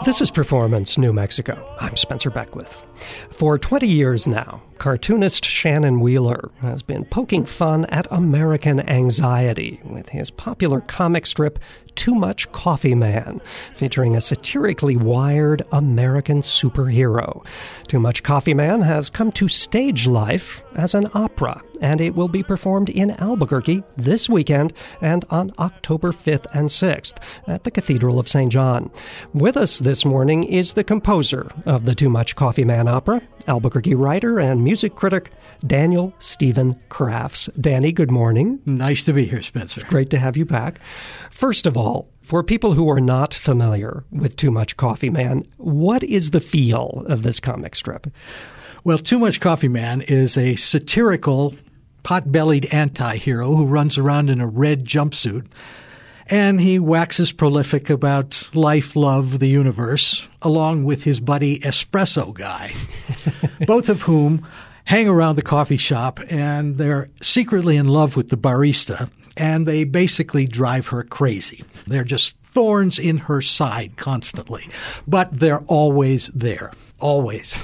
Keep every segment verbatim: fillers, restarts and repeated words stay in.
This is Performance New Mexico. I'm Spencer Beckwith. For twenty years now, cartoonist Shannon Wheeler has been poking fun at American anxiety with his popular comic strip, Too Much Coffee Man, featuring a satirically wired American superhero. Too Much Coffee Man has come to stage life as an opera, and it will be performed in Albuquerque this weekend and on October fifth and sixth at the Cathedral of Saint John. With us this morning is the composer of the Too Much Coffee Man opera, Albuquerque writer and music critic Daniel Stephen Crafts. Danny, good morning. Nice to be here, Spencer. It's great to have you back. First of all, for people who are not familiar with Too Much Coffee Man, what is the feel of this comic strip? Well, Too Much Coffee Man is a satirical, pot-bellied anti-hero who runs around in a red jumpsuit, and he waxes prolific about life, love, the universe, along with his buddy Espresso Guy, both of whom hang around the coffee shop, and they're secretly in love with the barista, and they basically drive her crazy. They're just thorns in her side constantly, but they're always there. Always.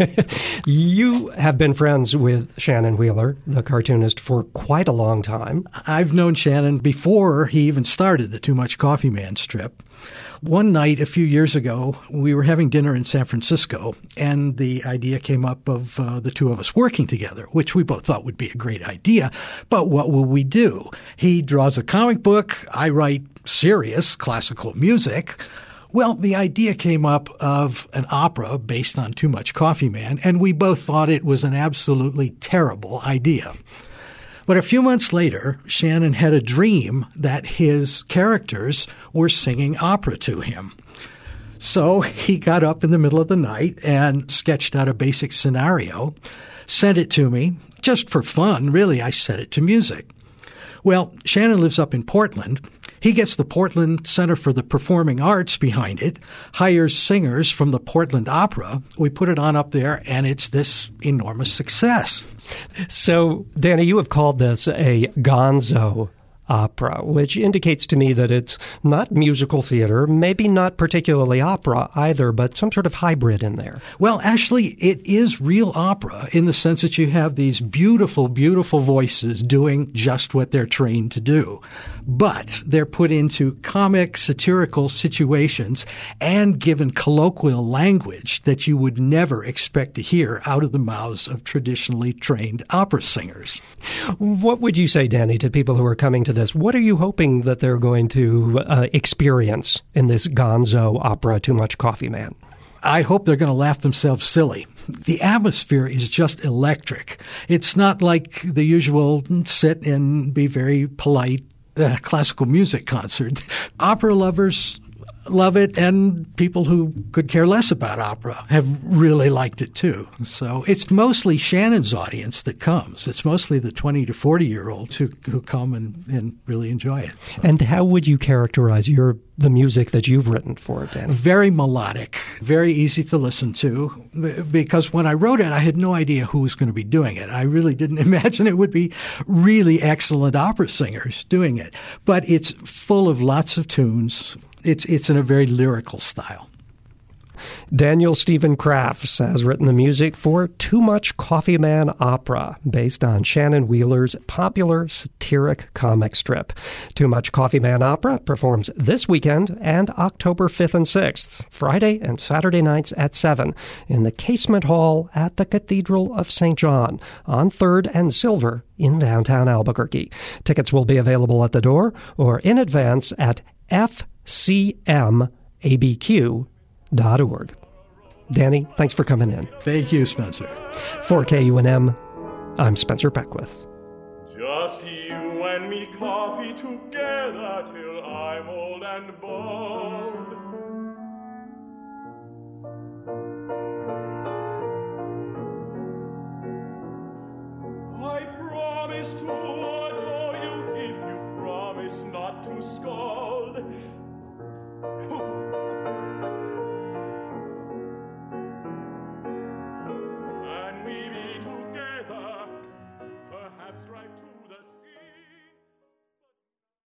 You have been friends with Shannon Wheeler, the cartoonist, for quite a long time. I've known Shannon before he even started the Too Much Coffee Man strip. One night a few years ago, we were having dinner in San Francisco, and the idea came up of uh, the two of us working together, which we both thought would be a great idea. But what will we do? He draws a comic book. I write serious classical music. Well, the idea came up of an opera based on Too Much Coffee Man, and we both thought it was an absolutely terrible idea. But a few months later, Shannon had a dream that his characters were singing opera to him. So he got up in the middle of the night and sketched out a basic scenario, sent it to me. Just for fun, really, I set it to music. Well, Shannon lives up in Portland. He gets the Portland Center for the Performing Arts behind it, hires singers from the Portland Opera. We put it on up there, and it's this enormous success. So, Danny, you have called this a gonzo opera, which indicates to me that it's not musical theater, maybe not particularly opera either, but some sort of hybrid in there. Well, actually, it is real opera in the sense that you have these beautiful, beautiful voices doing just what they're trained to do. But they're put into comic, satirical situations and given colloquial language that you would never expect to hear out of the mouths of traditionally trained opera singers. What would you say, Danny, to people who are coming to this? What are you hoping that they're going to uh, experience in this gonzo opera, Too Much Coffee Man? I hope they're going to laugh themselves silly. The atmosphere is just electric. It's not like the usual sit and be very polite uh, classical music concert. Opera lovers love it, and people who could care less about opera have really liked it too. So it's mostly Shannon's audience that comes. It's mostly the twenty to forty-year-olds who, who come and, and really enjoy it. So. And how would you characterize your the music that you've written for it, Dan? Very melodic, very easy to listen to, because when I wrote it, I had no idea who was going to be doing it. I really didn't imagine it would be really excellent opera singers doing it. But it's full of lots of tunes. It's it's in a very lyrical style. Daniel Stephen Crafts has written the music for Too Much Coffee Man opera, based on Shannon Wheeler's popular satiric comic strip. Too Much Coffee Man opera performs this weekend and October fifth and sixth, Friday and Saturday nights at seven, in the Casement Hall at the Cathedral of Saint John on third and Silver in downtown Albuquerque. Tickets will be available at the door or in advance at f c m a b q dot org. Danny, thanks for coming in. Thank you, Spencer. For K U N M, I'm Spencer Beckwith. Just you and me, coffee together till I'm old and bald.